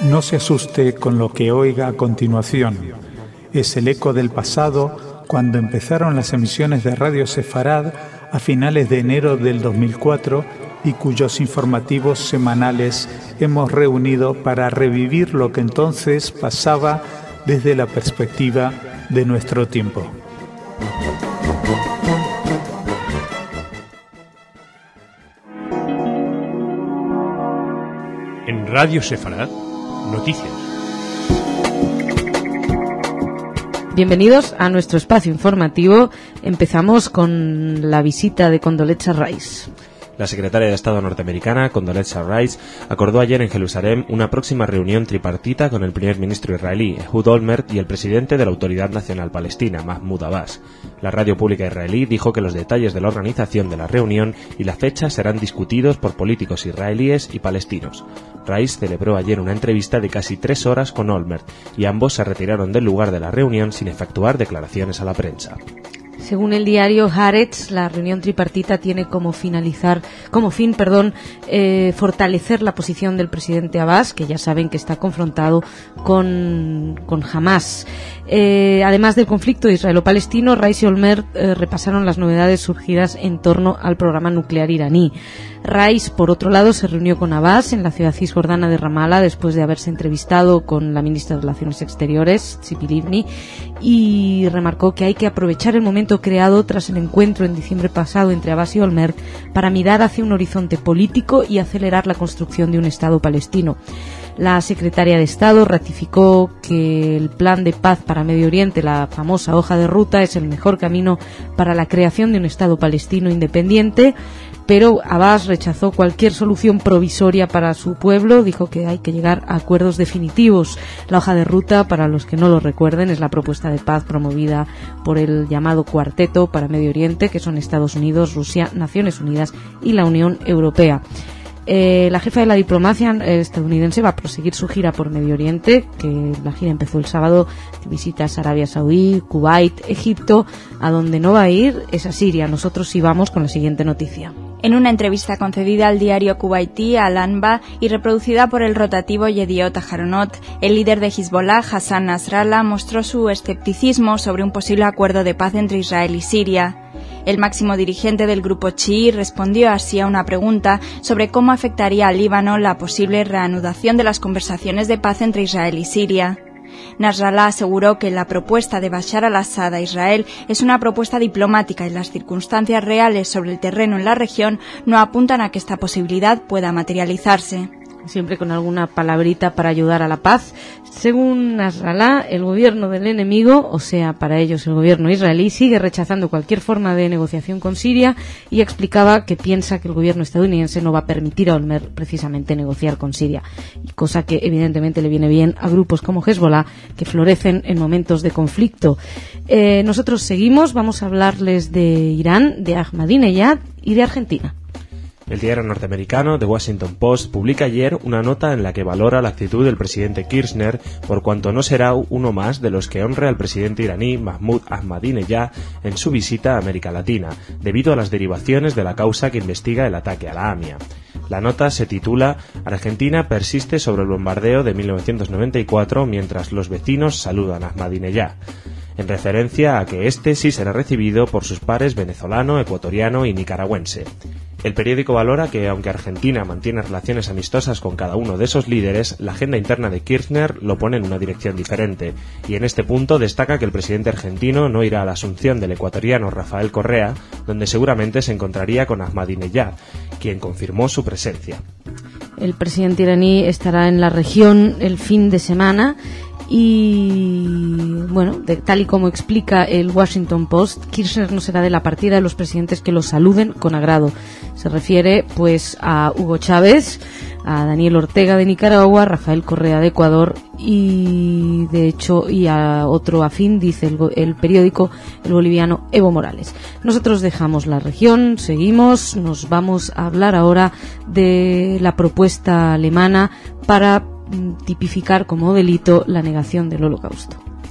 No se asuste con lo que oiga a continuación. Es el eco del pasado cuando empezaron las emisiones de Radio Sefarad a finales de enero del 2004 y cuyos informativos semanales hemos reunido para revivir lo que entonces pasaba desde la perspectiva de nuestro tiempo. En Radio Sefarad, noticias. Bienvenidos a nuestro espacio informativo. Empezamos con la visita de Condoleezza Rice. La secretaria de Estado norteamericana, Condoleezza Rice, acordó ayer en Jerusalén una próxima reunión tripartita con el primer ministro israelí, Ehud Olmert, y el presidente de la Autoridad Nacional Palestina, Mahmoud Abbas. La radio pública israelí dijo que los detalles de la organización de la reunión y la fecha serán discutidos por políticos israelíes y palestinos. Rice celebró ayer una entrevista de casi 3 horas con Olmert y ambos se retiraron del lugar de la reunión sin efectuar declaraciones a la prensa. Según el diario Haaretz, la reunión tripartita tiene como fin, fortalecer la posición del presidente Abbas, que ya saben que está confrontado con Hamas. Además del conflicto israelo-palestino, Rice y Olmert repasaron las novedades surgidas en torno al programa nuclear iraní. Rice, por otro lado, se reunió con Abbas en la ciudad cisjordana de Ramallah después de haberse entrevistado con la ministra de Relaciones Exteriores, Tzipi Livni, y remarcó que hay que aprovechar el momento creado tras el encuentro en diciembre pasado entre Abbas y Olmert para mirar hacia un horizonte político y acelerar la construcción de un Estado palestino. La secretaria de Estado ratificó que el plan de paz para Medio Oriente, la famosa hoja de ruta, es el mejor camino para la creación de un Estado palestino independiente, pero Abbas rechazó cualquier solución provisoria para su pueblo. Dijo que hay que llegar a acuerdos definitivos. La hoja de ruta, para los que no lo recuerden, es la propuesta de paz promovida por el llamado Cuarteto para Medio Oriente, que son Estados Unidos, Rusia, Naciones Unidas y la Unión Europea. La jefa de la diplomacia estadounidense va a proseguir su gira por Medio Oriente, que la gira empezó el sábado, visitas a Arabia Saudí, Kuwait, Egipto. A donde no va a ir es a Siria. Nosotros sí vamos con la siguiente noticia. En una entrevista concedida al diario kuwaití Al-Anba y reproducida por el rotativo Yediot Aharonot, el líder de Hezbollah, Hassan Nasrallah, mostró su escepticismo sobre un posible acuerdo de paz entre Israel y Siria. El máximo dirigente del grupo chií respondió así a una pregunta sobre cómo afectaría al Líbano la posible reanudación de las conversaciones de paz entre Israel y Siria. Nasrallah aseguró que la propuesta de Bashar al-Assad a Israel es una propuesta diplomática y las circunstancias reales sobre el terreno en la región no apuntan a que esta posibilidad pueda materializarse. Siempre con alguna palabrita para ayudar a la paz. Según Nasrallah, el gobierno del enemigo, o sea, para ellos el gobierno israelí, sigue rechazando cualquier forma de negociación con Siria y explicaba que piensa que el gobierno estadounidense no va a permitir a Olmert precisamente negociar con Siria, cosa que evidentemente le viene bien a grupos como Hezbollah, que florecen en momentos de conflicto. Nosotros seguimos, vamos a hablarles de Irán, de Ahmadinejad y de Argentina. El diario norteamericano The Washington Post publica ayer una nota en la que valora la actitud del presidente Kirchner por cuanto no será uno más de los que honre al presidente iraní Mahmoud Ahmadinejad en su visita a América Latina, debido a las derivaciones de la causa que investiga el ataque a la AMIA. La nota se titula «Argentina persiste sobre el bombardeo de 1994 mientras los vecinos saludan a Ahmadinejad», en referencia a que este sí será recibido por sus pares venezolano, ecuatoriano y nicaragüense. El periódico valora que, aunque Argentina mantiene relaciones amistosas con cada uno de esos líderes, la agenda interna de Kirchner lo pone en una dirección diferente, y en este punto destaca que el presidente argentino no irá a la asunción del ecuatoriano Rafael Correa, donde seguramente se encontraría con Ahmadinejad, quien confirmó su presencia. El presidente iraní estará en la región el fin de semana. Y bueno, tal y como explica el Washington Post, Kirchner no será de la partida de los presidentes que lo saluden con agrado. Se refiere pues a Hugo Chávez, a Daniel Ortega de Nicaragua, Rafael Correa de Ecuador y de hecho y a otro afín, dice el periódico, el boliviano Evo Morales. Nosotros dejamos la región, seguimos, nos vamos a hablar ahora de la propuesta alemana para tipificar como delito la negación del Holocausto.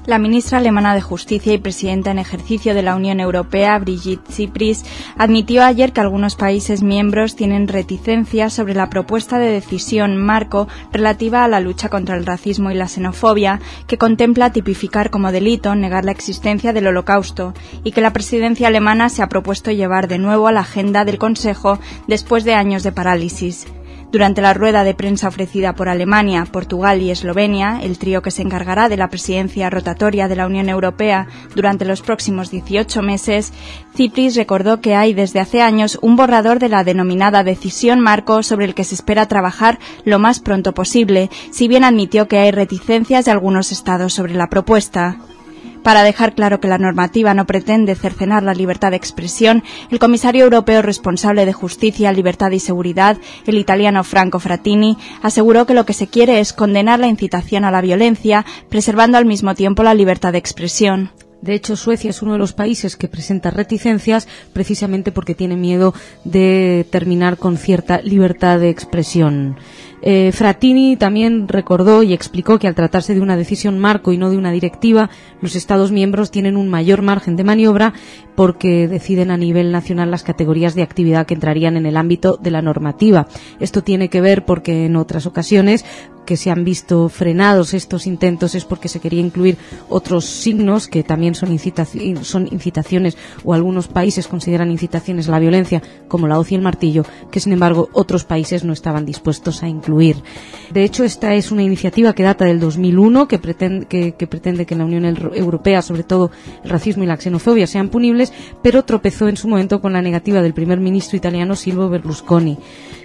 La ministra alemana de Justicia y presidenta en ejercicio de la Unión Europea, Brigitte Zypries, admitió ayer que algunos países miembros tienen reticencias sobre la propuesta de decisión marco relativa a la lucha contra el racismo y la xenofobia, que contempla tipificar como delito negar la existencia del Holocausto, y que la presidencia alemana se ha propuesto llevar de nuevo a la agenda del Consejo después de años de parálisis. Durante la rueda de prensa ofrecida por Alemania, Portugal y Eslovenia, el trío que se encargará de la presidencia rotatoria de la Unión Europea durante los próximos 18 meses, Zypries recordó que hay desde hace años un borrador de la denominada decisión marco sobre el que se espera trabajar lo más pronto posible, si bien admitió que hay reticencias de algunos estados sobre la propuesta. Para dejar claro que la normativa no pretende cercenar la libertad de expresión, el comisario europeo responsable de Justicia, Libertad y Seguridad, el italiano Franco Frattini, aseguró que lo que se quiere es condenar la incitación a la violencia, preservando al mismo tiempo la libertad de expresión. De hecho, Suecia es uno de los países que presenta reticencias precisamente porque tiene miedo de terminar con cierta libertad de expresión. Frattini también recordó y explicó que al tratarse de una decisión marco y no de una directiva, los Estados miembros tienen un mayor margen de maniobra porque deciden a nivel nacional las categorías de actividad que entrarían en el ámbito de la normativa. Esto tiene que ver porque en otras ocasiones que se han visto frenados estos intentos es porque se quería incluir otros signos que también son incitaciones o algunos países consideran incitaciones a la violencia, como la hoz y el martillo, que sin embargo otros países no estaban dispuestos a incluir. De hecho, esta es una iniciativa que data del 2001 que pretende que en la Unión Europea, sobre todo el racismo y la xenofobia, sean punibles, pero tropezó en su momento con la negativa del primer ministro italiano Silvio Berlusconi.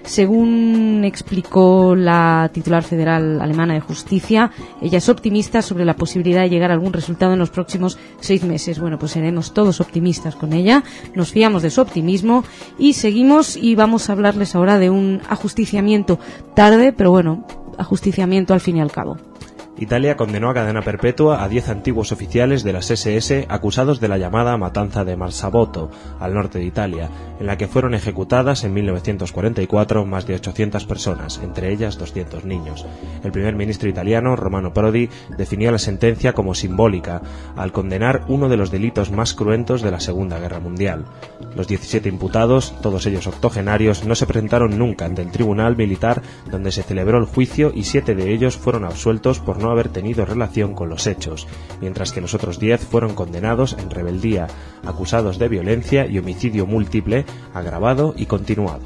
Según explicó la titular federal alemana de Justicia, ella es optimista sobre la posibilidad de llegar a algún resultado en los próximos 6 meses. Bueno, pues seremos todos optimistas con ella, nos fiamos de su optimismo y seguimos y vamos a hablarles ahora de un ajusticiamiento tarde, pero bueno, ajusticiamiento al fin y al cabo. Italia condenó a cadena perpetua a 10 antiguos oficiales de las SS acusados de la llamada matanza de Marzabotto, al norte de Italia, en la que fueron ejecutadas en 1944 más de 800 personas, entre ellas 200 niños. El primer ministro italiano, Romano Prodi, definió la sentencia como simbólica, al condenar uno de los delitos más cruentos de la Segunda Guerra Mundial. Los 17 imputados, todos ellos octogenarios, no se presentaron nunca ante el tribunal militar donde se celebró el juicio y 7 de ellos fueron absueltos por no haber tenido relación con los hechos, mientras que los otros 10 fueron condenados en rebeldía, acusados de violencia y homicidio múltiple, agravado y continuado.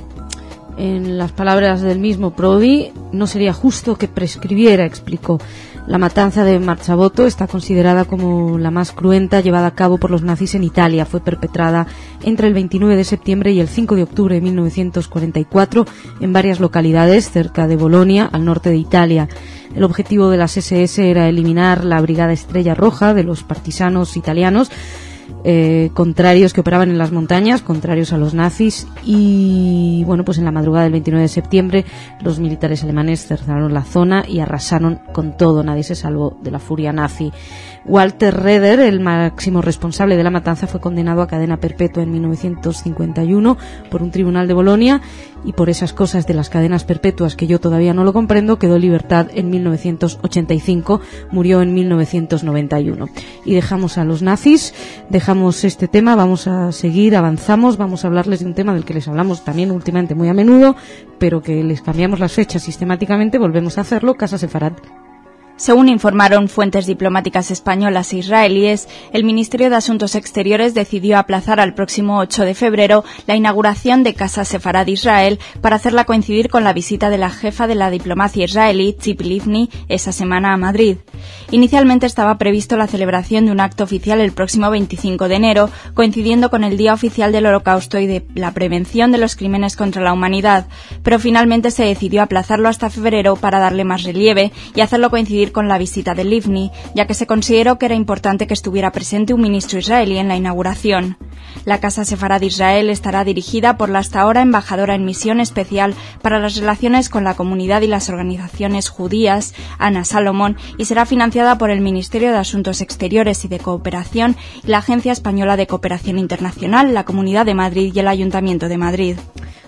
En las palabras del mismo Prodi, no sería justo que prescribiera, explicó. La matanza de Marzabotto está considerada como la más cruenta llevada a cabo por los nazis en Italia. Fue perpetrada entre el 29 de septiembre y el 5 de octubre de 1944 en varias localidades cerca de Bolonia, al norte de Italia. El objetivo de las SS era eliminar la Brigada Estrella Roja de los partisanos italianos, contrarios que operaban en las montañas, contrarios a los nazis, y bueno, pues en la madrugada del 29 de septiembre los militares alemanes cerraron la zona y arrasaron con todo, nadie se salvó de la furia nazi. Walter Reder, el máximo responsable de la matanza, fue condenado a cadena perpetua en 1951 por un tribunal de Bolonia, y por esas cosas de las cadenas perpetuas que yo todavía no lo comprendo, quedó en libertad en 1985, murió en 1991. Y dejamos a los nazis, dejamos este tema, vamos a seguir, avanzamos, vamos a hablarles de un tema del que les hablamos también últimamente muy a menudo, pero que les cambiamos las fechas sistemáticamente, volvemos a hacerlo, Casa Sefarad. Según informaron fuentes diplomáticas españolas e israelíes, el Ministerio de Asuntos Exteriores decidió aplazar al próximo 8 de febrero la inauguración de Casa Sefarad Israel para hacerla coincidir con la visita de la jefa de la diplomacia israelí, Tzipi Livni, esa semana a Madrid. Inicialmente estaba previsto la celebración de un acto oficial el próximo 25 de enero, coincidiendo con el Día Oficial del Holocausto y de la Prevención de los Crímenes contra la Humanidad, pero finalmente se decidió aplazarlo hasta febrero para darle más relieve y hacerlo coincidir con la visita de Livni, ya que se consideró que era importante que estuviera presente un ministro israelí en la inauguración. La Casa Sefarad Israel estará dirigida por la hasta ahora embajadora en misión especial para las relaciones con la comunidad y las organizaciones judías, Ana Salomón, y será financiada por el Ministerio de Asuntos Exteriores y de Cooperación y la Agencia Española de Cooperación Internacional, la Comunidad de Madrid y el Ayuntamiento de Madrid.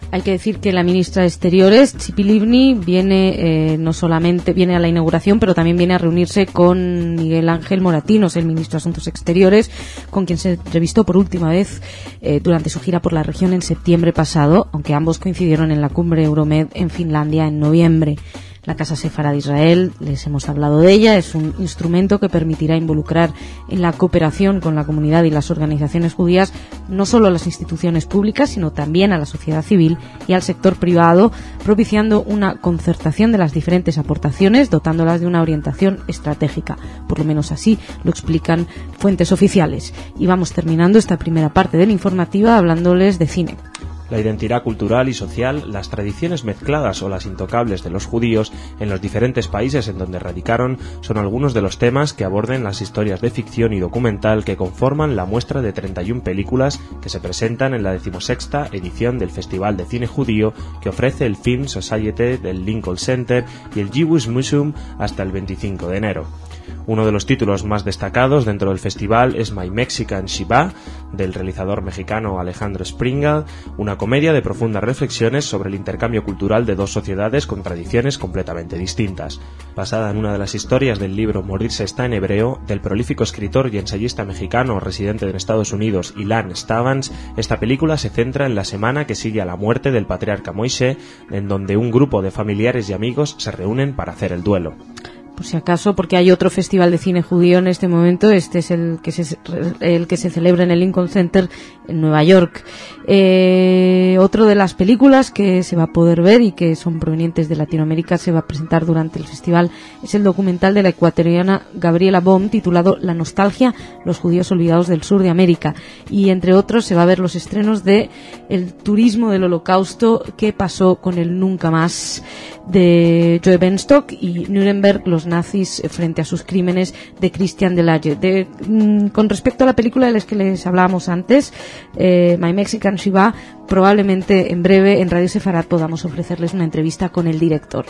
Hay que decir que la ministra de Exteriores, Tzipi Livni, viene no solamente viene a la inauguración, pero también viene a reunirse con Miguel Ángel Moratinos, el ministro de Asuntos Exteriores, con quien se entrevistó por última vez durante su gira por la región en septiembre pasado, aunque ambos coincidieron en la cumbre Euromed en Finlandia en noviembre. La Casa Sefarad de Israel, les hemos hablado de ella, es un instrumento que permitirá involucrar en la cooperación con la comunidad y las organizaciones judías no solo a las instituciones públicas, sino también a la sociedad civil y al sector privado, propiciando una concertación de las diferentes aportaciones, dotándolas de una orientación estratégica. Por lo menos así lo explican fuentes oficiales. Y vamos terminando esta primera parte de la informativa hablándoles de cine. La identidad cultural y social, las tradiciones mezcladas o las intocables de los judíos en los diferentes países en donde radicaron son algunos de los temas que aborden las historias de ficción y documental que conforman la muestra de 31 películas que se presentan en la 16ª edición del Festival de Cine Judío que ofrece el Film Society del Lincoln Center y el Jewish Museum hasta el 25 de enero. Uno de los títulos más destacados dentro del festival es My Mexican Shiva, del realizador mexicano Alejandro Springal, una comedia de profundas reflexiones sobre el intercambio cultural de dos sociedades con tradiciones completamente distintas. Basada en una de las historias del libro Morirse está en hebreo, del prolífico escritor y ensayista mexicano residente en Estados Unidos, Ilan Stavans, esta película se centra en la semana que sigue a la muerte del patriarca Moishe, en donde un grupo de familiares y amigos se reúnen para hacer el duelo. Por si acaso, porque hay otro festival de cine judío en este momento, este es el que se celebra en el Lincoln Center en Nueva York. Otro de las películas que se va a poder ver y que son provenientes de Latinoamérica se va a presentar durante el festival es el documental de la ecuatoriana Gabriela Bohm titulado La nostalgia, los judíos olvidados del sur de América, y entre otros se va a ver los estrenos de El turismo del holocausto, qué pasó con el nunca más, de Joe Benstock, y Nuremberg, los nazis frente a sus crímenes, de Christian Delage. Con respecto a la película de la que les hablábamos antes, My Mexican Shiva, probablemente en breve en Radio Sefarad podamos ofrecerles una entrevista con el director.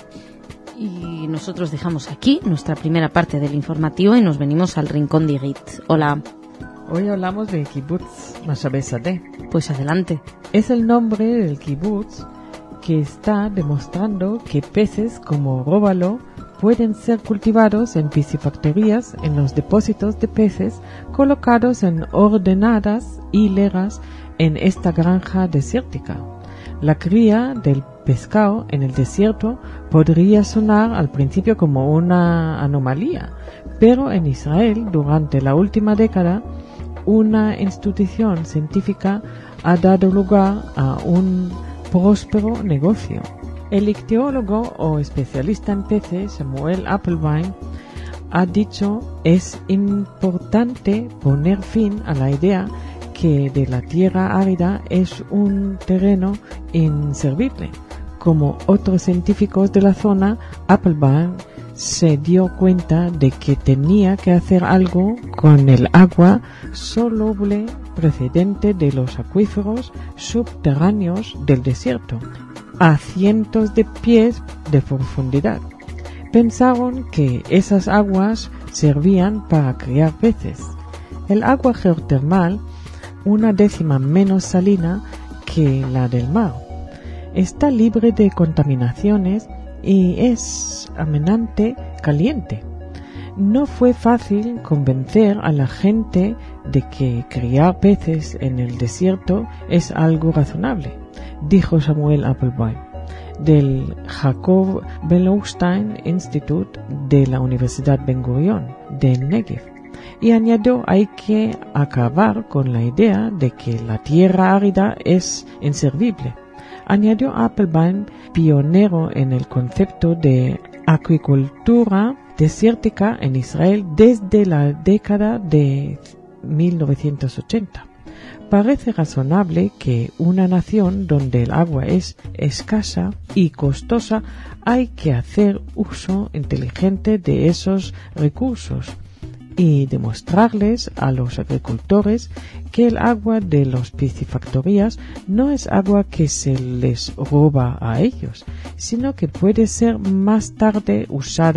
Y nosotros dejamos aquí nuestra primera parte del informativo y nos venimos al rincón de Igit. Hola. Hoy hablamos del kibutz Mashabe Sadeh. Pues adelante. Es el nombre del kibutz que está demostrando que peces como róbalo pueden ser cultivados en piscifactorías en los depósitos de peces colocados en ordenadas hileras en esta granja desértica. La cría del pescado en el desierto podría sonar al principio como una anomalía, pero en Israel, durante la última década, una institución científica ha dado lugar a un próspero negocio. El ictiólogo o especialista en peces, Samuel Appelbaum, ha dicho: es importante poner fin a la idea que de la tierra árida es un terreno inservible. Como otros científicos de la zona, Appelbaum se dio cuenta de que tenía que hacer algo con el agua soluble procedente de los acuíferos subterráneos del desierto, a cientos de pies de profundidad. Pensaron que esas aguas servían para criar peces. El agua geotermal, una décima menos salina que la del mar, está libre de contaminaciones y es amenamente caliente. No fue fácil convencer a la gente de que criar peces en el desierto es algo razonable, dijo Samuel Appelbaum, del Jacob Belostein Institute de la Universidad Ben Gurion del Negev, y añadió: hay que acabar con la idea de que la tierra árida es inservible. Añadió Appelbaum, pionero en el concepto de acuicultura desértica en Israel desde la década de 1980. Parece razonable que una nación donde el agua es escasa y costosa hay que hacer uso inteligente de esos recursos y demostrarles a los agricultores que el agua de las piscifactorías no es agua que se les roba a ellos, sino que puede ser más tarde usada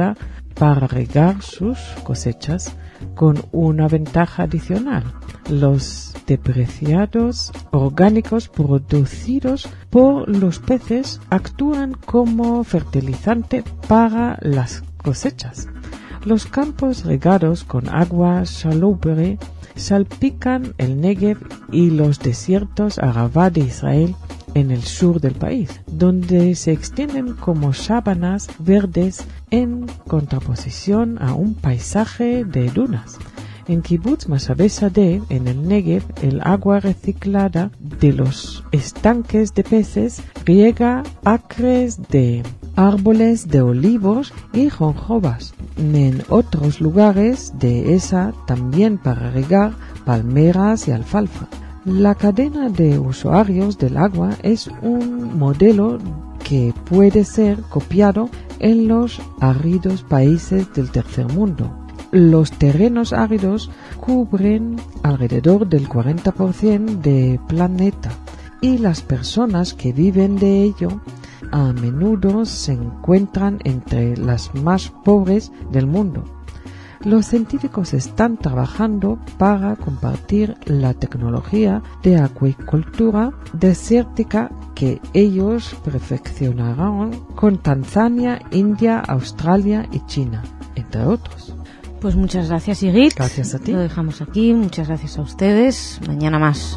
para regar sus cosechas, con una ventaja adicional. Los depredadores orgánicos producidos por los peces actúan como fertilizante para las cosechas. Los campos regados con agua salobre salpican el Negev y los desiertos Arabá de Israel en el sur del país, donde se extienden como sábanas verdes en contraposición a un paisaje de dunas. En Kibbutz Masabeh Sadeh, en el Negev, el agua reciclada de los estanques de peces riega acres de árboles de olivos y jonjobas. En otros lugares de esa también para regar palmeras y alfalfa. La cadena de usuarios del agua es un modelo que puede ser copiado en los áridos países del tercer mundo. Los terrenos áridos cubren alrededor del 40% del planeta y las personas que viven de ello a menudo se encuentran entre las más pobres del mundo. Los científicos están trabajando para compartir la tecnología de acuicultura desértica que ellos perfeccionarán con Tanzania, India, Australia y China, entre otros. Pues muchas gracias, Igit. Gracias a ti. Lo dejamos aquí. Muchas gracias a ustedes. Mañana más.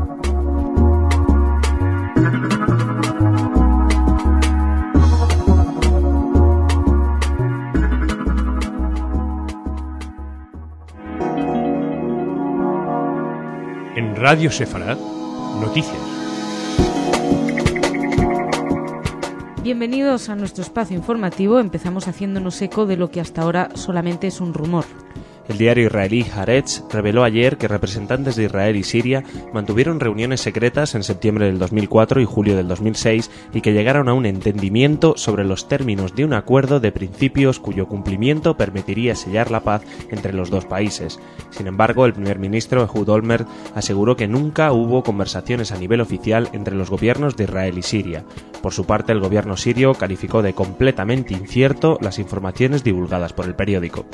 En Radio Sefarad, noticias. Bienvenidos a nuestro espacio informativo. Empezamos haciéndonos eco de lo que hasta ahora solamente es un rumor. El diario israelí Haaretz reveló ayer que representantes de Israel y Siria mantuvieron reuniones secretas en septiembre del 2004 y julio del 2006 y que llegaron a un entendimiento sobre los términos de un acuerdo de principios cuyo cumplimiento permitiría sellar la paz entre los dos países. Sin embargo, el primer ministro Ehud Olmert aseguró que nunca hubo conversaciones a nivel oficial entre los gobiernos de Israel y Siria. Por su parte, el gobierno sirio calificó de completamente incierto las informaciones divulgadas por el periódico.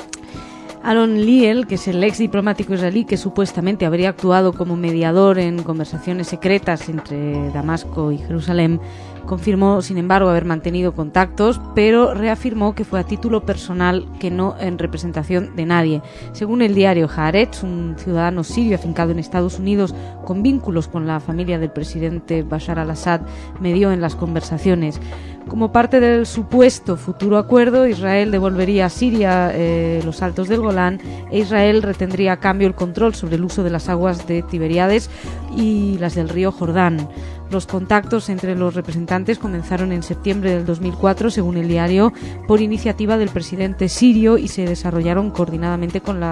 Aaron Liel, que es el ex diplomático israelí que supuestamente habría actuado como mediador en conversaciones secretas entre Damasco y Jerusalén, confirmó, sin embargo, haber mantenido contactos, pero reafirmó que fue a título personal, que no en representación de nadie. Según el diario Haaretz, un ciudadano sirio afincado en Estados Unidos con vínculos con la familia del presidente Bashar al-Assad medió en las conversaciones. Como parte del supuesto futuro acuerdo, Israel devolvería a Siria los altos del Golán e Israel retendría a cambio el control sobre el uso de las aguas de Tiberíades y las del río Jordán. Los contactos entre los representantes comenzaron en septiembre del 2004, según el diario, por iniciativa del presidente sirio y se desarrollaron coordinadamente con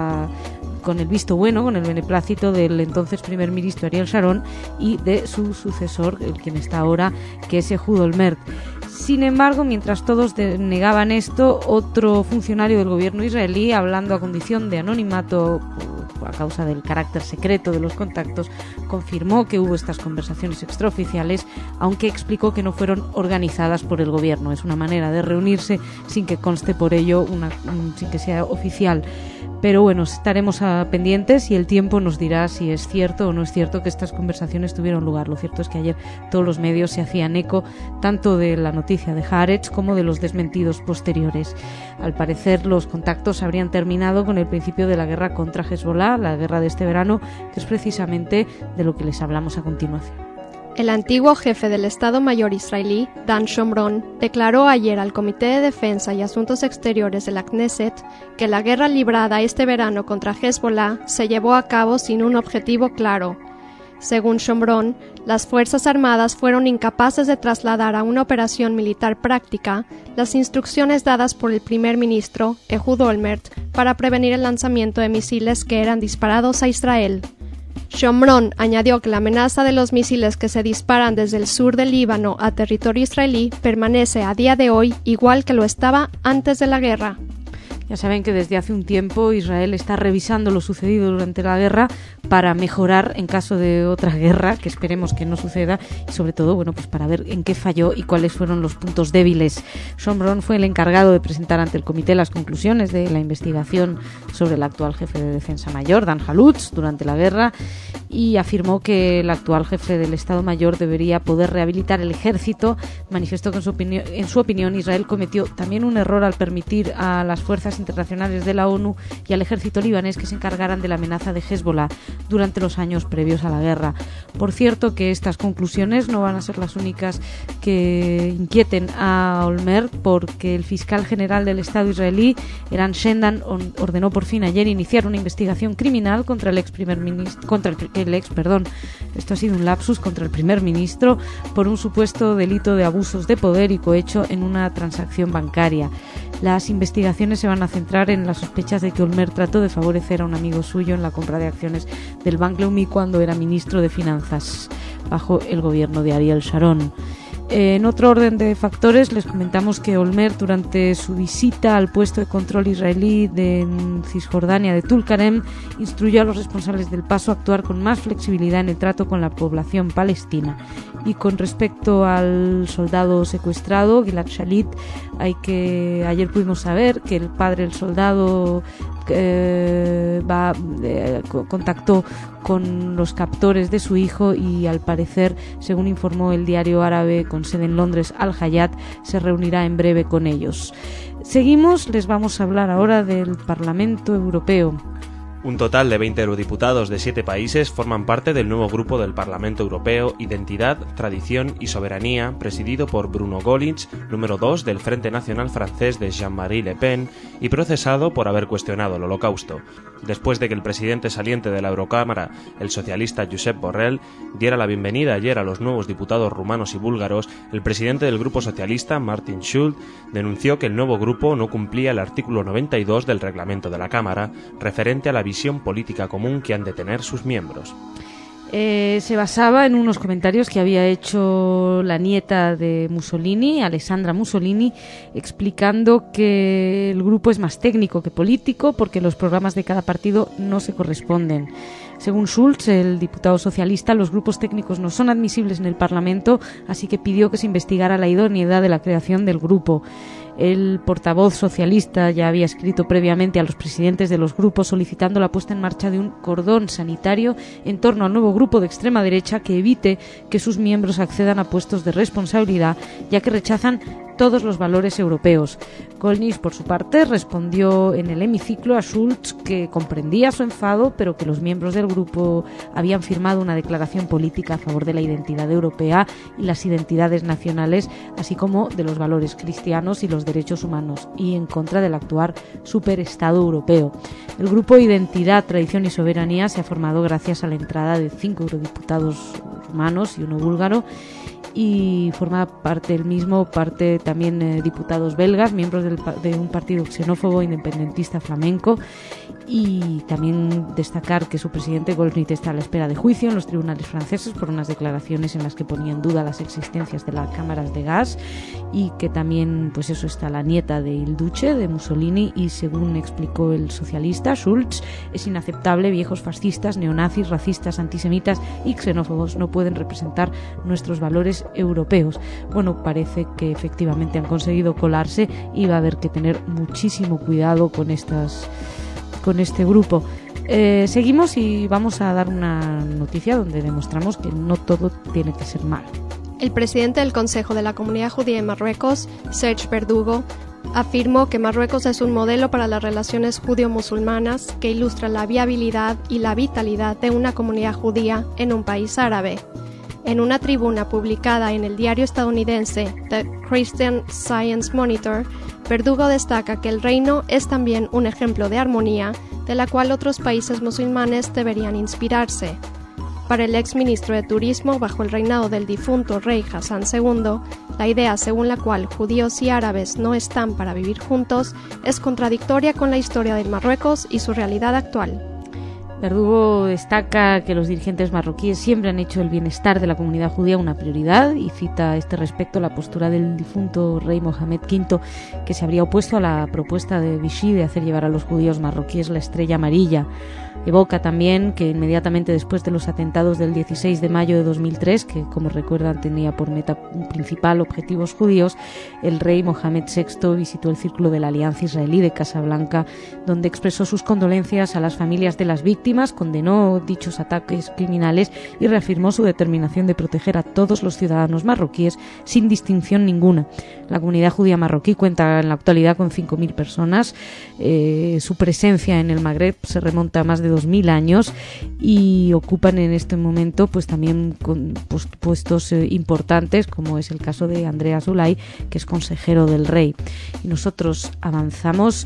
el visto bueno, con el beneplácito del entonces primer ministro Ariel Sharon y de su sucesor, el quien está ahora, que es Ehud Olmert. Sin embargo, mientras todos negaban esto, otro funcionario del gobierno israelí, hablando a condición de anonimato a causa del carácter secreto de los contactos, confirmó que hubo estas conversaciones extraoficiales, aunque explicó que no fueron organizadas por el gobierno. Es una manera de reunirse sin que conste por ello, sin que sea oficial. Pero bueno, estaremos pendientes y el tiempo nos dirá si es cierto o no es cierto que estas conversaciones tuvieron lugar. Lo cierto es que ayer todos los medios se hacían eco tanto de la noticia de Haaretz como de los desmentidos posteriores. Al parecer, los contactos habrían terminado con el principio de la guerra contra Hezbollah, la guerra de este verano, que es precisamente de lo que les hablamos a continuación. El antiguo jefe del Estado Mayor israelí, Dan Shomron, declaró ayer al Comité de Defensa y Asuntos Exteriores de la Knesset que la guerra librada este verano contra Hezbollah se llevó a cabo sin un objetivo claro. Según Shomron, las Fuerzas Armadas fueron incapaces de trasladar a una operación militar práctica las instrucciones dadas por el primer ministro, Ehud Olmert, para prevenir el lanzamiento de misiles que eran disparados a Israel. Shomron añadió que la amenaza de los misiles que se disparan desde el sur del Líbano a territorio israelí permanece a día de hoy igual que lo estaba antes de la guerra. Ya saben que desde hace un tiempo Israel está revisando lo sucedido durante la guerra para mejorar en caso de otra guerra, que esperemos que no suceda, y sobre todo, bueno, pues para ver en qué falló y cuáles fueron los puntos débiles. Shomron fue el encargado de presentar ante el comité las conclusiones de la investigación sobre el actual jefe de Defensa Mayor, Dan Halutz, durante la guerra, y afirmó que el actual jefe del Estado Mayor debería poder rehabilitar el ejército. Manifestó que en su opinión Israel cometió también un error al permitir a las fuerzas internacionales de la ONU y al ejército libanés que se encargaran de la amenaza de Hezbollah durante los años previos a la guerra. Por cierto, que estas conclusiones no van a ser las únicas que inquieten a Olmert, porque el fiscal general del Estado israelí, Eran Shendan, ordenó por fin ayer iniciar una investigación criminal contra el primer ministro por un supuesto delito de abusos de poder y cohecho en una transacción bancaria. Las investigaciones se van a centrar en las sospechas de que Olmert trató de favorecer a un amigo suyo en la compra de acciones del Bank Leumi cuando era ministro de Finanzas bajo el gobierno de Ariel Sharon. En otro orden de factores, les comentamos que Olmert, durante su visita al puesto de control israelí de Cisjordania de Tulkarem, instruyó a los responsables del paso a actuar con más flexibilidad en el trato con la población palestina. Y con respecto al soldado secuestrado, Gilad Shalit, ayer pudimos saber que el padre del soldado contactó con los captores de su hijo y, al parecer, según informó el diario árabe con sede en Londres, Al Hayat, se reunirá en breve con ellos. Seguimos, les vamos a hablar ahora del Parlamento Europeo. Un total de 20 eurodiputados de 7 países forman parte del nuevo grupo del Parlamento Europeo Identidad, Tradición y Soberanía, presidido por Bruno Gollnisch, número 2 del Frente Nacional francés de Jean-Marie Le Pen, y procesado por haber cuestionado el Holocausto, después de que el presidente saliente de la Eurocámara, el socialista Josep Borrell, diera la bienvenida ayer a los nuevos diputados rumanos y búlgaros. El presidente del Grupo Socialista, Martin Schulz, denunció que el nuevo grupo no cumplía el artículo 92 del reglamento de la Cámara, referente a la visión política común que han de tener sus miembros. Se basaba en unos comentarios que había hecho la nieta de Mussolini, Alessandra Mussolini, explicando que el grupo es más técnico que político porque los programas de cada partido no se corresponden. Según Schulz, el diputado socialista, los grupos técnicos no son admisibles en el Parlamento, así que pidió que se investigara la idoneidad de la creación del grupo. El portavoz socialista ya había escrito previamente a los presidentes de los grupos solicitando la puesta en marcha de un cordón sanitario en torno al nuevo grupo de extrema derecha que evite que sus miembros accedan a puestos de responsabilidad, ya que rechazan todos los valores europeos. Gollnisch, por su parte, respondió en el hemiciclo a Schulz que comprendía su enfado, pero que los miembros del grupo habían firmado una declaración política a favor de la identidad europea y las identidades nacionales, así como de los valores cristianos y los derechos humanos, y en contra del actual superestado europeo. El grupo Identidad, Tradición y Soberanía se ha formado gracias a la entrada de 5 eurodiputados rumanos y 1 búlgaro, y forma parte del mismo también diputados belgas, miembros de un partido xenófobo independentista flamenco. Y también destacar que su presidente Gollnisch está a la espera de juicio en los tribunales franceses por unas declaraciones en las que ponía en duda las existencias de las cámaras de gas, y que también, pues eso, está la nieta de Il Duce, de Mussolini, y según explicó el socialista Schulz, es inaceptable. Viejos fascistas, neonazis, racistas, antisemitas y xenófobos no pueden representar nuestros valores europeos. Bueno, parece que efectivamente han conseguido colarse y va a haber que tener muchísimo cuidado con este grupo. Seguimos y vamos a dar una noticia donde demostramos que no todo tiene que ser mal. El presidente del Consejo de la Comunidad Judía en Marruecos, Serge Verdugo, afirmó que Marruecos es un modelo para las relaciones judío-musulmanas que ilustra la viabilidad y la vitalidad de una comunidad judía en un país árabe. En una tribuna publicada en el diario estadounidense The Christian Science Monitor, Verdugo destaca que el reino es también un ejemplo de armonía de la cual otros países musulmanes deberían inspirarse. Para el exministro de Turismo bajo el reinado del difunto rey Hassan II, la idea según la cual judíos y árabes no están para vivir juntos es contradictoria con la historia del Marruecos y su realidad actual. Verdugo destaca que los dirigentes marroquíes siempre han hecho el bienestar de la comunidad judía una prioridad y cita a este respecto la postura del difunto rey Mohamed V, que se habría opuesto a la propuesta de Vichy de hacer llevar a los judíos marroquíes la estrella amarilla. Evoca también que inmediatamente después de los atentados del 16 de mayo de 2003, que como recuerdan tenía por meta principal objetivos judíos, el rey Mohamed VI visitó el Círculo de la Alianza Israelí de Casablanca, donde expresó sus condolencias a las familias de las víctimas, condenó dichos ataques criminales y reafirmó su determinación de proteger a todos los ciudadanos marroquíes sin distinción ninguna. La comunidad judía marroquí cuenta en la actualidad con 5.000 personas. Su presencia en el Magreb se remonta a más de 2.000 años y ocupan en este momento pues también con puestos importantes, como es el caso de Andrea Zulay, que es consejero del rey. Y nosotros avanzamos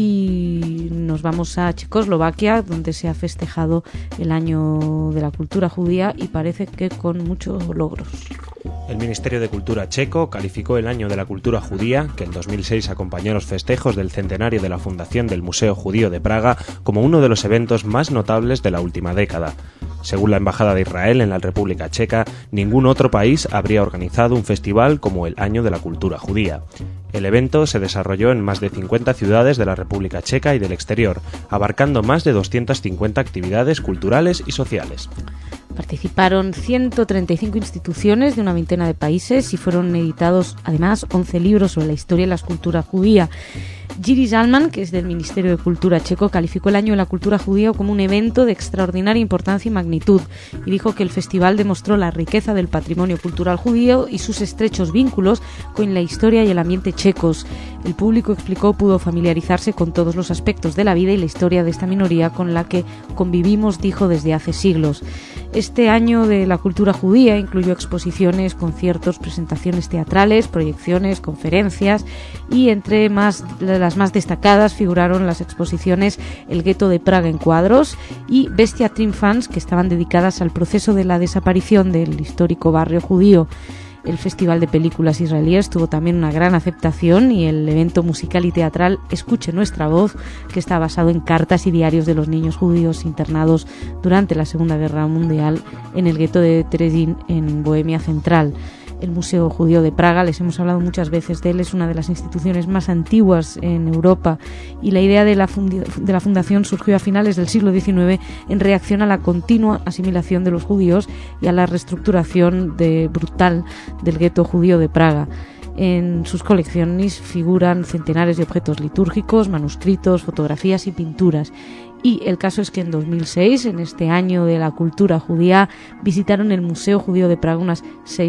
y nos vamos a Checoslovaquia, donde se ha festejado el año de la cultura judía y parece que con muchos logros. El Ministerio de Cultura checo calificó el Año de la Cultura Judía, que en 2006 acompañó los festejos del centenario de la fundación del Museo Judío de Praga, como uno de los eventos más notables de la última década. Según la Embajada de Israel en la República Checa, ningún otro país habría organizado un festival como el Año de la Cultura Judía. El evento se desarrolló en más de 50 ciudades de la República Checa y del exterior, abarcando más de 250 actividades culturales y sociales. Participaron 135 instituciones de una veintena de países y fueron editados además 11 libros sobre la historia y la cultura judía. Jiří Zalman, que es del Ministerio de Cultura checo, calificó el Año de la Cultura Judía como un evento de extraordinaria importancia y magnitud y dijo que el festival demostró la riqueza del patrimonio cultural judío y sus estrechos vínculos con la historia y el ambiente checos. El público, explicó, pudo familiarizarse con todos los aspectos de la vida y la historia de esta minoría con la que convivimos, dijo, desde hace siglos. Este Año de la Cultura Judía incluyó exposiciones, conciertos, presentaciones teatrales, proyecciones, conferencias y entre las más destacadas figuraron las exposiciones El gueto de Praga en cuadros y Bestia Triumphans, que estaban dedicadas al proceso de la desaparición del histórico barrio judío. El Festival de Películas Israelíes tuvo también una gran aceptación y el evento musical y teatral Escuche Nuestra Voz, que está basado en cartas y diarios de los niños judíos internados durante la Segunda Guerra Mundial en el gueto de Terezín en Bohemia Central. El Museo Judío de Praga, les hemos hablado muchas veces de él, es una de las instituciones más antiguas en Europa y la idea de la fundación surgió a finales del siglo XIX en reacción a la continua asimilación de los judíos y a la reestructuración brutal del gueto judío de Praga. En sus colecciones figuran centenares de objetos litúrgicos, manuscritos, fotografías y pinturas. Y el caso es que en 2006, en este Año de la Cultura Judía, visitaron el Museo Judío de Praga unas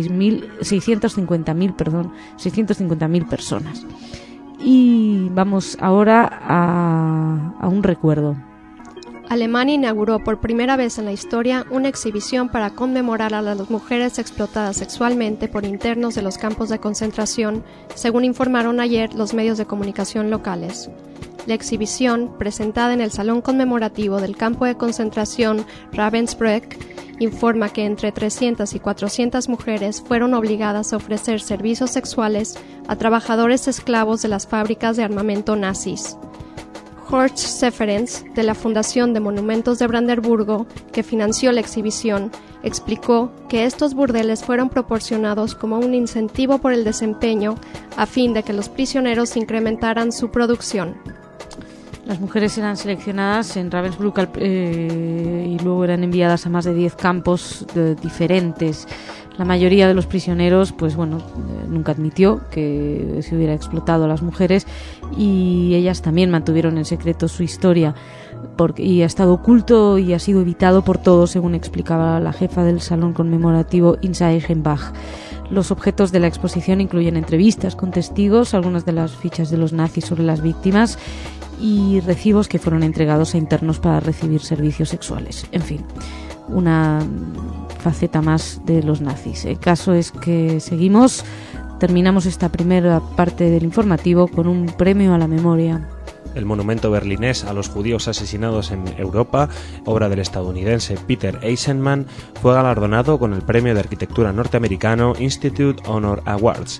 650.000 personas. Y vamos ahora a un recuerdo. Alemania inauguró por primera vez en la historia una exhibición para conmemorar a las mujeres explotadas sexualmente por internos de los campos de concentración, según informaron ayer los medios de comunicación locales. La exhibición, presentada en el Salón Conmemorativo del Campo de Concentración Ravensbrück, informa que entre 300 y 400 mujeres fueron obligadas a ofrecer servicios sexuales a trabajadores esclavos de las fábricas de armamento nazis. Horst Seferens, de la Fundación de Monumentos de Brandeburgo, que financió la exhibición, explicó que estos burdeles fueron proporcionados como un incentivo por el desempeño a fin de que los prisioneros incrementaran su producción. Las mujeres eran seleccionadas en Ravensbrück y luego eran enviadas a más de 10 campos diferentes. La mayoría de los prisioneros, nunca admitió que se hubiera explotado a las mujeres y ellas también mantuvieron en secreto su historia y ha estado oculto y ha sido evitado por todos, según explicaba la jefa del Salón Conmemorativo Insa Eichenbach. Los objetos de la exposición incluyen entrevistas con testigos, algunas de las fichas de los nazis sobre las víctimas y recibos que fueron entregados a internos para recibir servicios sexuales. En fin, una faceta más de los nazis. El caso es que terminamos esta primera parte del informativo con un premio a la memoria. El monumento berlinés a los judíos asesinados en Europa, obra del estadounidense Peter Eisenman, fue galardonado con el premio de arquitectura norteamericano Institute Honor Awards.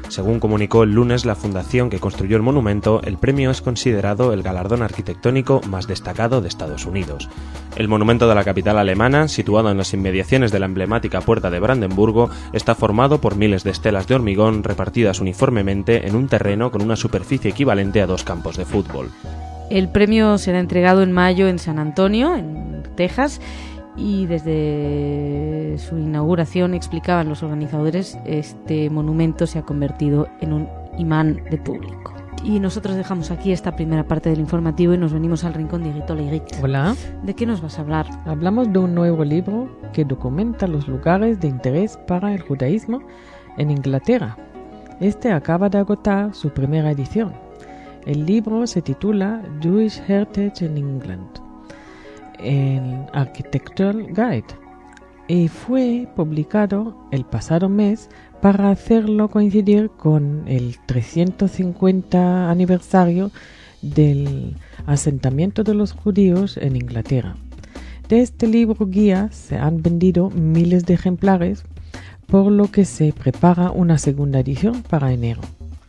Según comunicó el lunes la fundación que construyó el monumento, el premio es considerado el galardón arquitectónico más destacado de Estados Unidos. El monumento de la capital alemana, situado en las inmediaciones de la emblemática Puerta de Brandenburgo, está formado por miles de estelas de hormigón repartidas uniformemente en un terreno con una superficie equivalente a 2 campos de fútbol. El premio será entregado en mayo en San Antonio, en Texas, y desde su inauguración, explicaban los organizadores, este monumento se ha convertido en un imán de público. Y nosotros dejamos aquí esta primera parte del informativo y nos venimos al rincón de Irito Leirit. Hola. ¿De qué nos vas a hablar? Hablamos de un nuevo libro que documenta los lugares de interés para el judaísmo en Inglaterra. Este acaba de agotar su primera edición. El libro se titula Jewish Heritage in England, el Architectural Guide, y fue publicado el pasado mes para hacerlo coincidir con el 350 aniversario del asentamiento de los judíos en Inglaterra. De este libro guía se han vendido miles de ejemplares, por lo que se prepara una segunda edición para enero.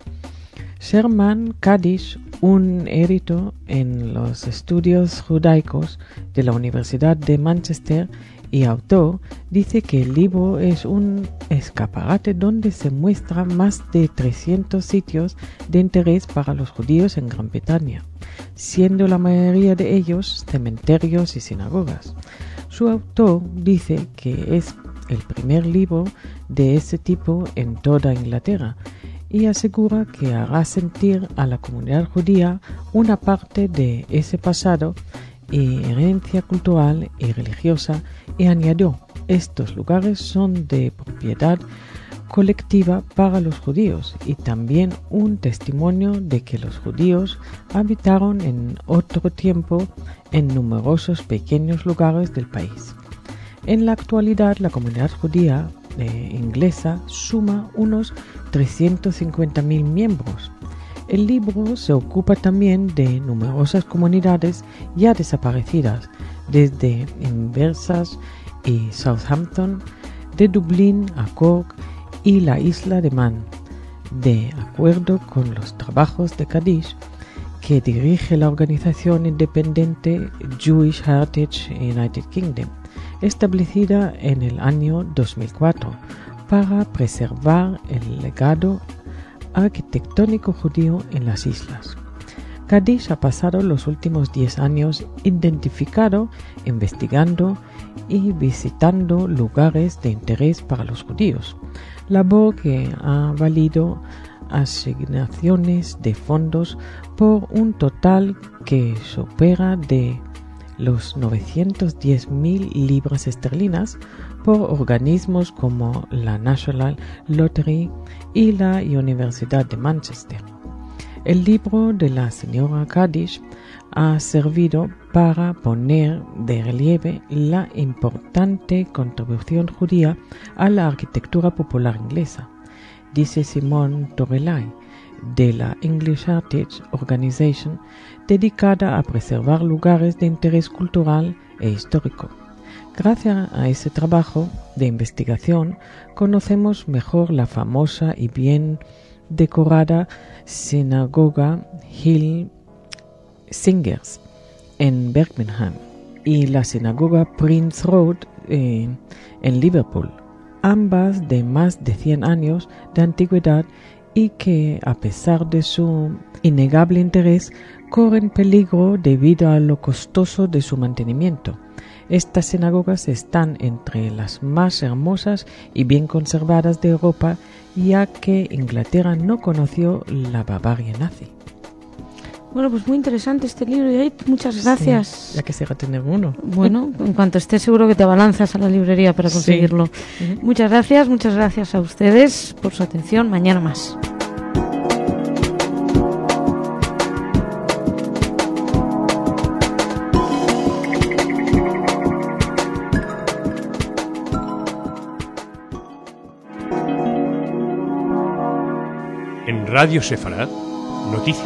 Sherman Kadish, un érudito en los estudios judaicos de la Universidad de Manchester y autor, dice que el libro es un escaparate donde se muestran más de 300 sitios de interés para los judíos en Gran Bretaña, siendo la mayoría de ellos cementerios y sinagogas. Su autor dice que es el primer libro de ese tipo en toda Inglaterra, y asegura que hará sentir a la comunidad judía una parte de ese pasado y herencia cultural y religiosa, y añadió: estos lugares son de propiedad colectiva para los judíos y también un testimonio de que los judíos habitaron en otro tiempo en numerosos pequeños lugares del país. En la actualidad, la comunidad judía inglesa suma unos 350.000 miembros. El libro se ocupa también de numerosas comunidades ya desaparecidas, desde Inverness y Southampton, de Dublín a Cork y la isla de Man, de acuerdo con los trabajos de Kadish, que dirige la organización independiente Jewish Heritage United Kingdom, establecida en el año 2004 para preservar el legado arquitectónico judío en las islas. Kadish ha pasado los últimos 10 años identificando, investigando y visitando lugares de interés para los judíos, labor que ha valido asignaciones de fondos por un total que supera de los 910.000 libras esterlinas por organismos como la National Lottery y la Universidad de Manchester. El libro de la señora Kadish ha servido para poner de relieve la importante contribución judía a la arquitectura popular inglesa, dice Simone Torellai, de la English Heritage Organization, dedicada a preservar lugares de interés cultural e histórico. Gracias a ese trabajo de investigación, conocemos mejor la famosa y bien decorada sinagoga Hill Singers en Birmingham y la sinagoga Prince Road en Liverpool, ambas de más de 100 años de antigüedad y que, a pesar de su innegable interés, corren peligro debido a lo costoso de su mantenimiento. Estas sinagogas están entre las más hermosas y bien conservadas de Europa, ya que Inglaterra no conoció la barbarie nazi. Bueno, pues muy interesante este libro, y muchas gracias. Sí, ya quisiera tener uno. Bueno, en cuanto estés seguro que te abalanzas a la librería para conseguirlo. Sí. Muchas gracias a ustedes por su atención. Mañana más. En Radio Sefarad, noticias.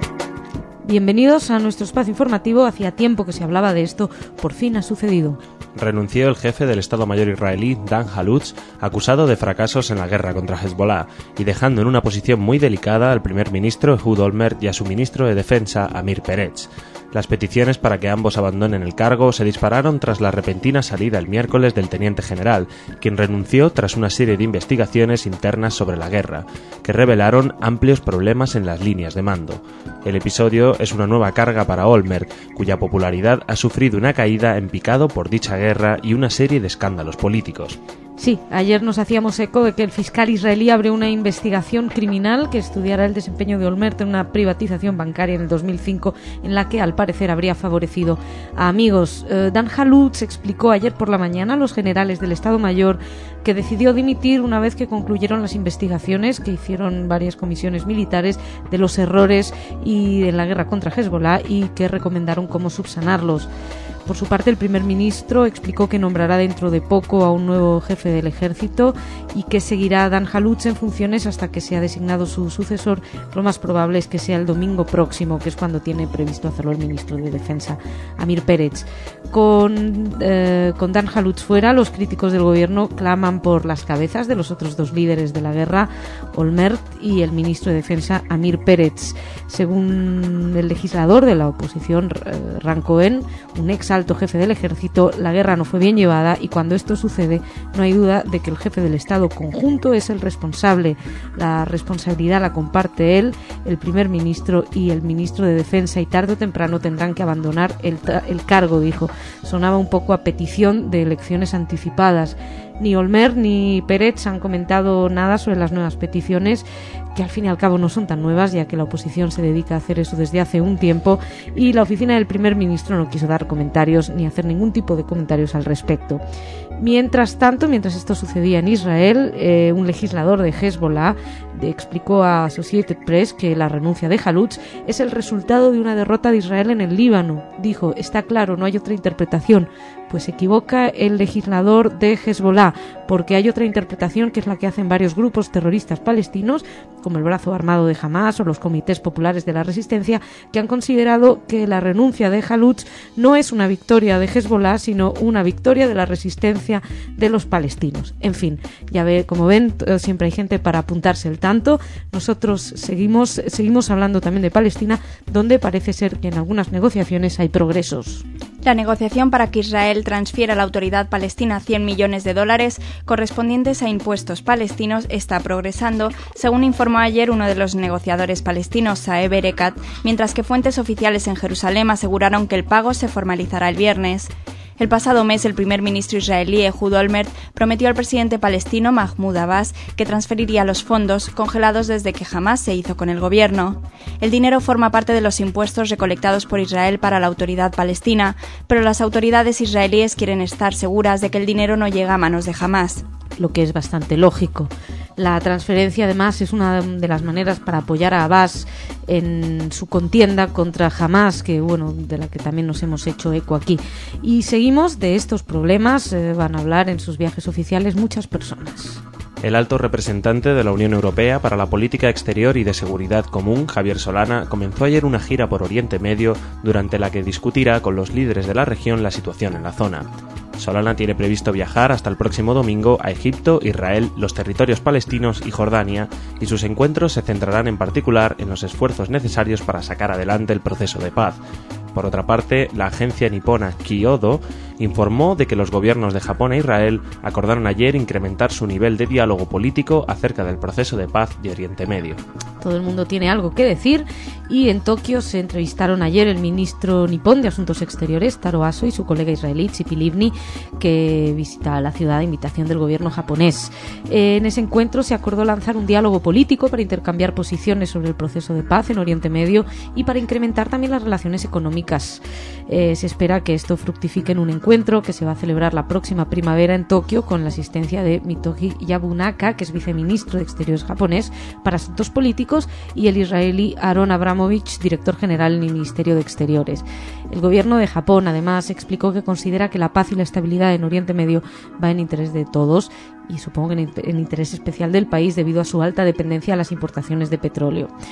Bienvenidos a nuestro espacio informativo. Hacía tiempo que se hablaba de esto, por fin ha sucedido. renunció el jefe del Estado Mayor israelí, Dan Halutz, acusado de fracasos en la guerra contra Hezbollah, y dejando en una posición muy delicada al primer ministro Ehud Olmert y a su ministro de Defensa, Amir Peretz. Las peticiones para que ambos abandonen el cargo se dispararon tras la repentina salida el miércoles del teniente general, quien renunció tras una serie de investigaciones internas sobre la guerra, que revelaron amplios problemas en las líneas de mando. El episodio es una nueva carga para Olmert, cuya popularidad ha sufrido una caída en picado por dicha guerra y una serie de escándalos políticos. Sí, ayer nos hacíamos eco de que el fiscal israelí abrió una investigación criminal que estudiará el desempeño de Olmert en una privatización bancaria en el 2005 en la que al parecer habría favorecido a amigos. Dan Halutz explicó ayer por la mañana a los generales del Estado Mayor que decidió dimitir una vez que concluyeron las investigaciones que hicieron varias comisiones militares de los errores y en la guerra contra Hezbollah y que recomendaron cómo subsanarlos. Por su parte, el primer ministro explicó que nombrará dentro de poco a un nuevo jefe del ejército y que seguirá a Dan Halutz en funciones hasta que sea designado su sucesor. Lo más probable es que sea el domingo próximo, que es cuando tiene previsto hacerlo el ministro de Defensa, Amir Peretz. Con Dan Halutz fuera, los críticos del gobierno claman por las cabezas de los otros dos líderes de la guerra, Olmert y el ministro de Defensa, Amir Peretz. Según el legislador de la oposición, Ran Cohen, un ex alto jefe del ejército, la guerra no fue bien llevada y cuando esto sucede no hay duda de que el jefe del Estado conjunto es el responsable. La responsabilidad la comparte él, el primer ministro y el ministro de Defensa y tarde o temprano tendrán que abandonar el cargo, dijo. Sonaba un poco a petición de elecciones anticipadas. Ni Olmert ni Peretz han comentado nada sobre las nuevas peticiones, que al fin y al cabo no son tan nuevas, ya que la oposición se dedica a hacer eso desde hace un tiempo y la oficina del primer ministro no quiso dar comentarios ni hacer ningún tipo de comentarios al respecto. Mientras tanto, mientras esto sucedía en Israel, un legislador de Hezbollah explicó a Associated Press que la renuncia de Halutz es el resultado de una derrota de Israel en el Líbano. Dijo, está claro, no hay otra interpretación. Pues se equivoca el legislador de Hezbollah, porque hay otra interpretación que es la que hacen varios grupos terroristas palestinos, como el brazo armado de Hamas o los comités populares de la resistencia, que han considerado que la renuncia de Halutz no es una victoria de Hezbollah, sino una victoria de la resistencia de los palestinos. En fin, ya como ven, siempre hay gente para apuntarse el tanto. Nosotros seguimos hablando también de Palestina, donde parece ser que en algunas negociaciones hay progresos. La negociación para que Israel transfiera a la autoridad palestina $100 millones correspondientes a impuestos palestinos está progresando, según informó ayer uno de los negociadores palestinos, Saeb Erekat, mientras que fuentes oficiales en Jerusalén aseguraron que el pago se formalizará el viernes. El pasado mes, el primer ministro israelí Ehud Olmert prometió al presidente palestino Mahmoud Abbas que transferiría los fondos congelados desde que Hamas se hizo con el gobierno. El dinero forma parte de los impuestos recolectados por Israel para la autoridad palestina, pero las autoridades israelíes quieren estar seguras de que el dinero no llega a manos de Hamas. Lo que es bastante lógico. La transferencia, además, es una de las maneras para apoyar a Abbas en su contienda contra Hamas, que de la que también nos hemos hecho eco aquí. Y seguimos de estos problemas, van a hablar en sus viajes oficiales muchas personas. El alto representante de la Unión Europea para la Política Exterior y de Seguridad Común, Javier Solana, comenzó ayer una gira por Oriente Medio durante la que discutirá con los líderes de la región la situación en la zona. Solana tiene previsto viajar hasta el próximo domingo a Egipto, Israel, los territorios palestinos y Jordania, y sus encuentros se centrarán en particular en los esfuerzos necesarios para sacar adelante el proceso de paz. Por otra parte, la agencia nipona Kyodo informó de que los gobiernos de Japón e Israel acordaron ayer incrementar su nivel de diálogo político acerca del proceso de paz de Oriente Medio. Todo el mundo tiene algo que decir y en Tokio se entrevistaron ayer el ministro nipón de Asuntos Exteriores, Taro Aso, y su colega israelí, Tzipi Livni, que visita la ciudad a invitación del gobierno japonés. En ese encuentro se acordó lanzar un diálogo político para intercambiar posiciones sobre el proceso de paz en Oriente Medio y para incrementar también las relaciones económicas. Se espera que esto fructifique en un encuentro que se va a celebrar la próxima primavera en Tokio con la asistencia de Mitogi Yabunaka, que es viceministro de Exteriores japonés para asuntos políticos, y el israelí Aaron Abramovich, director general del Ministerio de Exteriores. El gobierno de Japón, además, explicó que considera que la paz y la estabilidad en Oriente Medio va en interés de todos y supongo que en interés especial del país debido a su alta dependencia a las importaciones de petróleo.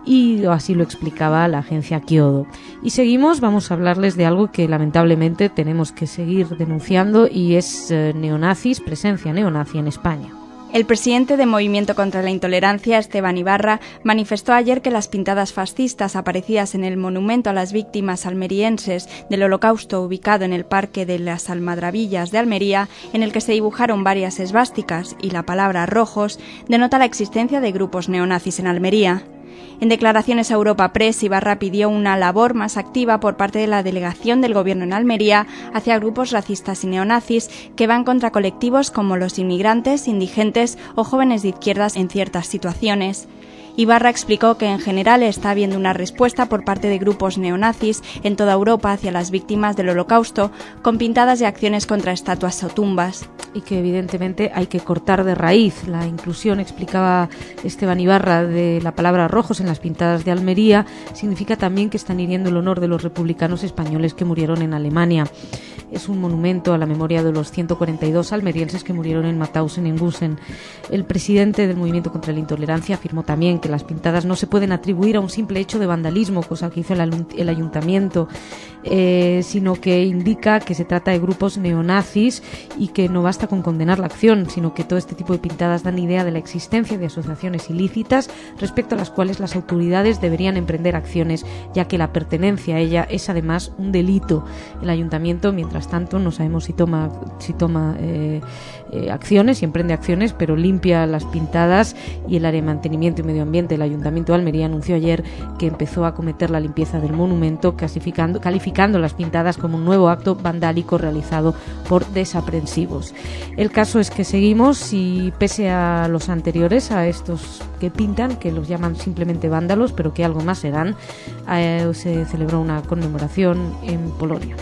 y así lo explicaba la agencia Kyodo. Y seguimos, vamos a hablarles de algo que lamentablemente tenemos que seguir denunciando y es presencia neonazi en España. El presidente de Movimiento contra la Intolerancia, Esteban Ibarra, manifestó ayer que las pintadas fascistas aparecidas en el monumento a las víctimas almerienses del Holocausto ubicado en el Parque de las Almadrabillas de Almería, en el que se dibujaron varias esvásticas y la palabra rojos, denota la existencia de grupos neonazis en Almería. En declaraciones a Europa Press, Ibarra pidió una labor más activa por parte de la delegación del Gobierno en Almería hacia grupos racistas y neonazis que van contra colectivos como los inmigrantes, indigentes o jóvenes de izquierdas en ciertas situaciones. Ibarra explicó que en general está habiendo una respuesta por parte de grupos neonazis en toda Europa hacia las víctimas del Holocausto, con pintadas de acciones contra estatuas o tumbas. Y que evidentemente hay que cortar de raíz. La inclusión, explicaba Esteban Ibarra, de la palabra rojos en las pintadas de Almería significa también que están hiriendo el honor de los republicanos españoles que murieron en Alemania. Es un monumento a la memoria de los 142 almerienses que murieron en Mauthausen en Gusen. El presidente del Movimiento contra la Intolerancia afirmó también que las pintadas no se pueden atribuir a un simple hecho de vandalismo, cosa que hizo el ayuntamiento, sino que indica que se trata de grupos neonazis y que no basta con condenar la acción, sino que todo este tipo de pintadas dan idea de la existencia de asociaciones ilícitas respecto a las cuales las autoridades deberían emprender acciones, ya que la pertenencia a ella es además un delito. El ayuntamiento, mientras tanto, no sabemos si toma acciones y emprende acciones, pero limpia las pintadas. Y el área de mantenimiento y medio ambiente, el Ayuntamiento de Almería, anunció ayer que empezó a acometer la limpieza del monumento, calificando las pintadas como un nuevo acto vandálico realizado por desaprensivos. El caso es que seguimos y, pese a los anteriores, a estos que pintan, que los llaman simplemente vándalos, pero que algo más serán, se celebró una conmemoración en Polonia.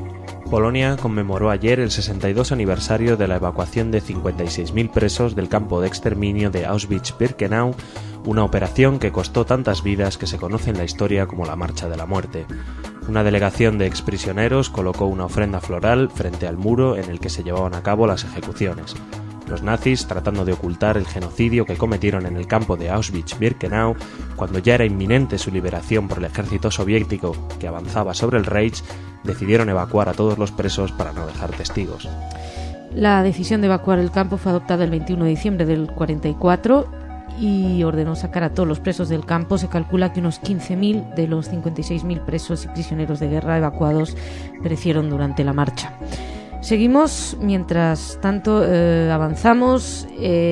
Polonia conmemoró ayer el 62 aniversario de la evacuación de 56.000 presos del campo de exterminio de Auschwitz-Birkenau, una operación que costó tantas vidas que se conoce en la historia como la Marcha de la Muerte. Una delegación de exprisioneros colocó una ofrenda floral frente al muro en el que se llevaban a cabo las ejecuciones. Los nazis, tratando de ocultar el genocidio que cometieron en el campo de Auschwitz-Birkenau, cuando ya era inminente su liberación por el ejército soviético que avanzaba sobre el Reich, decidieron evacuar a todos los presos para no dejar testigos. La decisión de evacuar el campo fue adoptada el 21 de diciembre del 44 y ordenó sacar a todos los presos del campo. Se calcula que unos 15.000 de los 56.000 presos y prisioneros de guerra evacuados perecieron durante la marcha. Seguimos, mientras tanto avanzamos.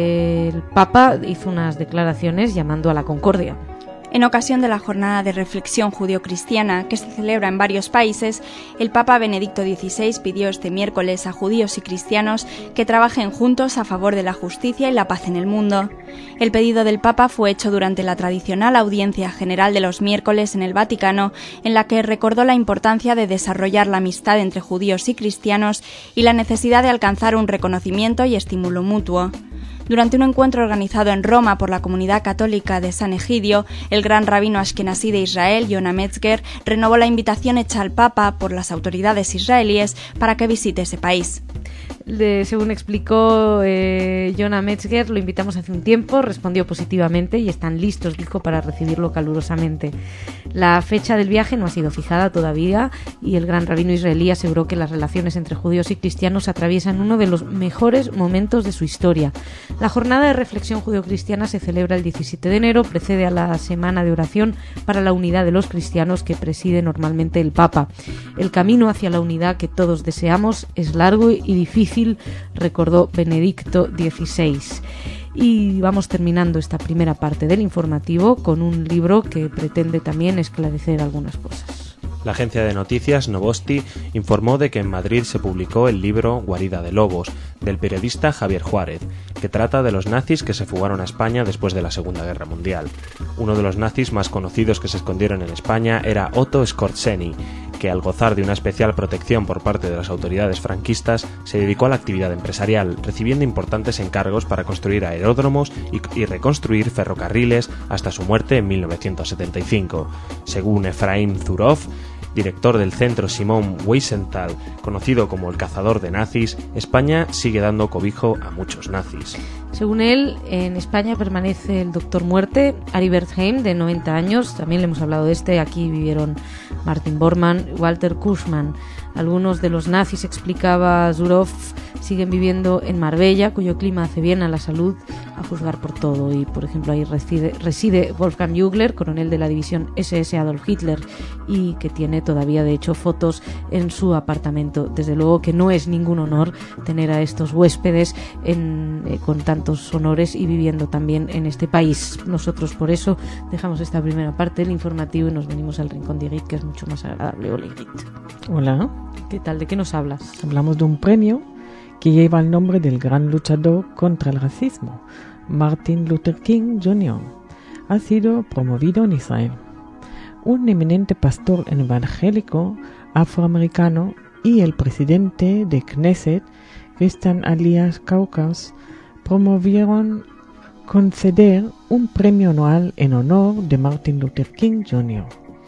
El Papa hizo unas declaraciones llamando a la concordia. En ocasión de la jornada de reflexión judio-cristiana que se celebra en varios países, el Papa Benedicto XVI pidió este miércoles a judíos y cristianos que trabajen juntos a favor de la justicia y la paz en el mundo. El pedido del Papa fue hecho durante la tradicional audiencia general de los miércoles en el Vaticano, en la que recordó la importancia de desarrollar la amistad entre judíos y cristianos y la necesidad de alcanzar un reconocimiento y estímulo mutuo. Durante un encuentro organizado en Roma por la comunidad católica de San Egidio, el gran rabino ashkenazí de Israel, Yonah Metzger, renovó la invitación hecha al Papa por las autoridades israelíes para que visite ese país. Según explicó Yonah Metzger, lo invitamos hace un tiempo, respondió positivamente y están listos, dijo, para recibirlo calurosamente. La fecha del viaje no ha sido fijada todavía y el gran rabino israelí aseguró que las relaciones entre judíos y cristianos atraviesan uno de los mejores momentos de su historia. La jornada de reflexión judeocristiana se celebra el 17 de enero, precede a la semana de oración para la unidad de los cristianos que preside normalmente el Papa. El camino hacia la unidad que todos deseamos es largo y difícil, recordó Benedicto XVI. Y vamos terminando esta primera parte del informativo con un libro que pretende también esclarecer algunas cosas. La agencia de noticias Novosti informó de que en Madrid se publicó el libro Guarida de Lobos, del periodista Javier Juárez, que trata de los nazis que se fugaron a España después de la Segunda Guerra Mundial. Uno de los nazis más conocidos que se escondieron en España era Otto Skorzeny, que al gozar de una especial protección por parte de las autoridades franquistas, se dedicó a la actividad empresarial, recibiendo importantes encargos para construir aeródromos y reconstruir ferrocarriles hasta su muerte en 1975. Según Efraín Zurov, director del centro Simon Wiesenthal, conocido como el cazador de nazis, España sigue dando cobijo a muchos nazis. Según él, en España permanece el Doctor Muerte, Ari Wertheim, de 90 años. También le hemos hablado de este. Aquí vivieron Martin Bormann, Walter Kuschmann. Algunos de los nazis, explicaba Zurov, siguen viviendo en Marbella, cuyo clima hace bien a la salud, a juzgar por todo. Y, por ejemplo, ahí reside Wolfgang Jugler, coronel de la división SS Adolf Hitler, y que tiene todavía, de hecho, fotos en su apartamento. Desde luego que no es ningún honor tener a estos huéspedes con tantos honores y viviendo también en este país. Nosotros, por eso, dejamos esta primera parte del informativo y nos venimos al rincón de Igrit, que es mucho más agradable. Hola, Igrit. Hola. ¿Qué tal? ¿De qué nos hablas? Hablamos de un premio que lleva el nombre del gran luchador contra el racismo, Martin Luther King Jr. Ha sido promovido en Israel. Un eminente pastor evangélico afroamericano y el presidente de Knesset, Christian Elias Kaukas, promovieron conceder un premio anual en honor de Martin Luther King Jr.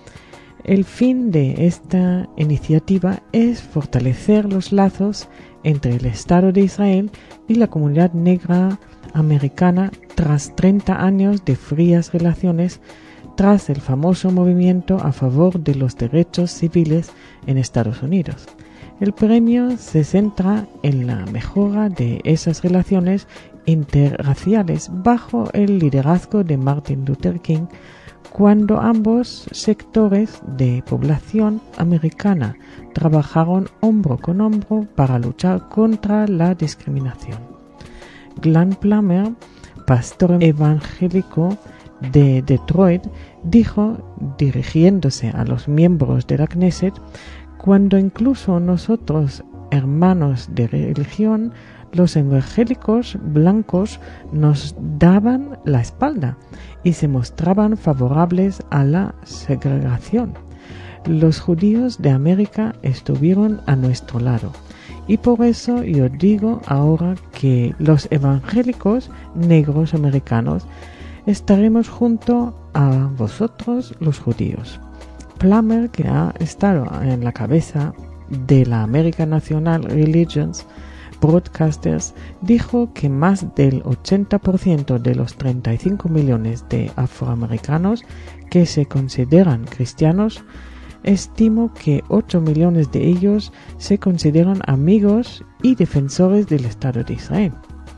El fin de esta iniciativa es fortalecer los lazos entre el Estado de Israel y la comunidad negra americana tras 30 años de frías relaciones, tras el famoso movimiento a favor de los derechos civiles en Estados Unidos. El premio se centra en la mejora de esas relaciones interraciales bajo el liderazgo de Martin Luther King, cuando ambos sectores de población americana trabajaron hombro con hombro para luchar contra la discriminación. Glenn Plummer, pastor evangélico de Detroit, dijo, dirigiéndose a los miembros de la Knesset: cuando incluso nosotros, hermanos de religión, los evangélicos blancos nos daban la espalda y se mostraban favorables a la segregación. Los judíos de América estuvieron a nuestro lado. Y por eso yo digo ahora que los evangélicos negros americanos estaremos junto a vosotros los judíos. Plummer, que ha estado en la cabeza de la American National Religions Broadcasters, dijo que más del 80% de los 35 millones de afroamericanos que se consideran cristianos, estimo que 8 millones de ellos se consideran amigos y defensores del Estado de Israel.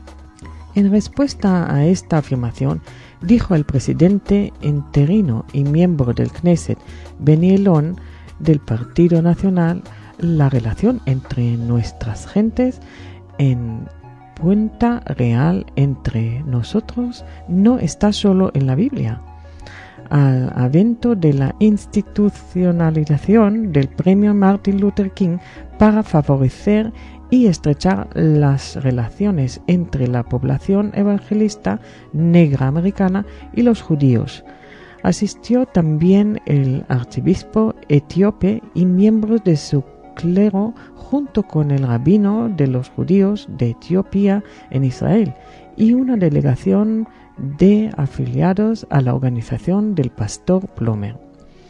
En respuesta a esta afirmación, dijo el presidente interino y miembro del Knesset, Benny Elon, del Partido Nacional: la relación entre nuestras gentes en cuenta real entre nosotros no está solo en la Biblia. Al evento de la institucionalización del premio Martin Luther King para favorecer y estrechar las relaciones entre la población evangelista negra americana y los judíos, asistió también el arzobispo etíope y miembros de su clero, junto con el rabino de los judíos de Etiopía en Israel y una delegación de afiliados a la organización del pastor Plummer.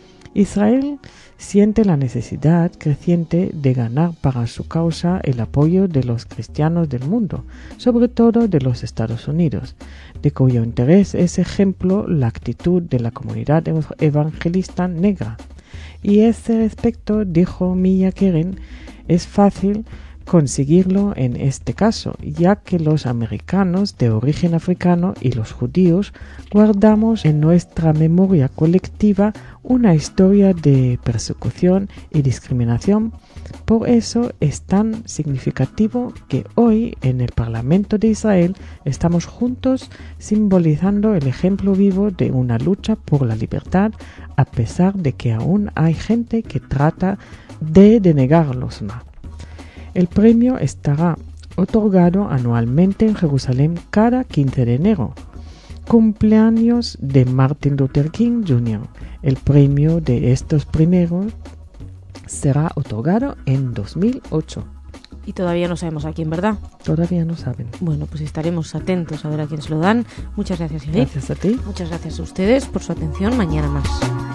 Israel siente la necesidad creciente de ganar para su causa el apoyo de los cristianos del mundo, sobre todo de los Estados Unidos, de cuyo interés es ejemplo la actitud de la comunidad evangelista negra. Y a este respecto, dijo Mia Keren, es fácil conseguirlo en este caso, ya que los americanos de origen africano y los judíos guardamos en nuestra memoria colectiva una historia de persecución y discriminación. Por eso es tan significativo que hoy en el Parlamento de Israel estamos juntos simbolizando el ejemplo vivo de una lucha por la libertad, a pesar de que aún hay gente que trata de denegarlos. El premio estará otorgado anualmente en Jerusalén cada 15 de enero, cumpleaños de Martin Luther King Jr. El premio de estos primeros será otorgado en 2008. Y todavía no sabemos a quién, ¿verdad? Todavía no saben. Bueno, pues estaremos atentos a ver a quién se lo dan. Muchas gracias, Igrit. Gracias a ti. Muchas gracias a ustedes por su atención. Mañana más.